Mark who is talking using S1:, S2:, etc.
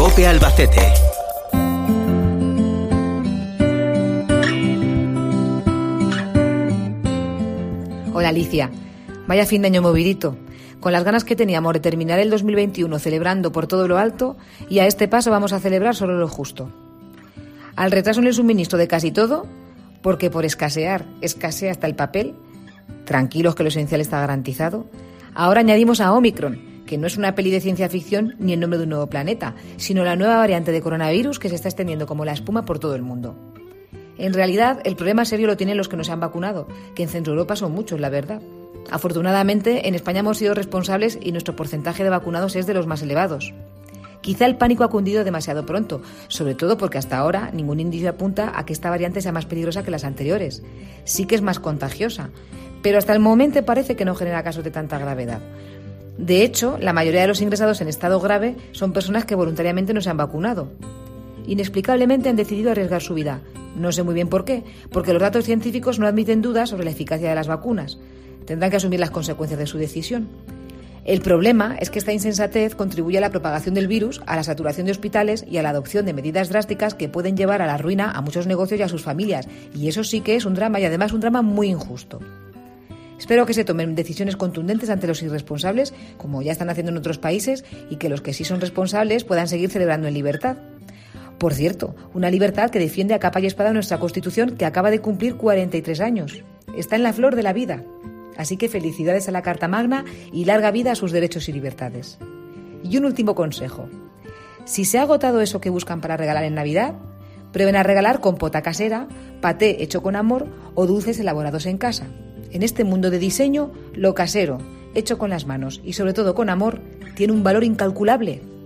S1: COPE Albacete.
S2: Hola Alicia, vaya fin de año movidito, con las ganas que teníamos de terminar el 2021 celebrando por todo lo alto, y a este paso vamos a celebrar solo lo justo. Al retraso en el suministro de casi todo, porque por escasea hasta el papel, tranquilos que lo esencial está garantizado, ahora añadimos a Omicron, que no es una peli de ciencia ficción ni el nombre de un nuevo planeta, sino la nueva variante de coronavirus que se está extendiendo como la espuma por todo el mundo. En realidad, el problema serio lo tienen los que no se han vacunado, que en Centro Europa son muchos, la verdad. Afortunadamente, en España hemos sido responsables y nuestro porcentaje de vacunados es de los más elevados. Quizá el pánico ha cundido demasiado pronto, sobre todo porque hasta ahora ningún indicio apunta a que esta variante sea más peligrosa que las anteriores. Sí que es más contagiosa, pero hasta el momento parece que no genera casos de tanta gravedad. De hecho, la mayoría de los ingresados en estado grave son personas que voluntariamente no se han vacunado. Inexplicablemente han decidido arriesgar su vida. No sé muy bien por qué, porque los datos científicos no admiten dudas sobre la eficacia de las vacunas. Tendrán que asumir las consecuencias de su decisión. El problema es que esta insensatez contribuye a la propagación del virus, a la saturación de hospitales y a la adopción de medidas drásticas que pueden llevar a la ruina a muchos negocios y a sus familias. Y eso sí que es un drama, y además un drama muy injusto. Espero que se tomen decisiones contundentes ante los irresponsables, como ya están haciendo en otros países, y que los que sí son responsables puedan seguir celebrando en libertad. Por cierto, una libertad que defiende a capa y espada nuestra Constitución, que acaba de cumplir 43 años. Está en la flor de la vida. Así que felicidades a la Carta Magna y larga vida a sus derechos y libertades. Y un último consejo. Si se ha agotado eso que buscan para regalar en Navidad, prueben a regalar compota casera, paté hecho con amor o dulces elaborados en casa. En este mundo de diseño, lo casero, hecho con las manos y sobre todo con amor, tiene un valor incalculable.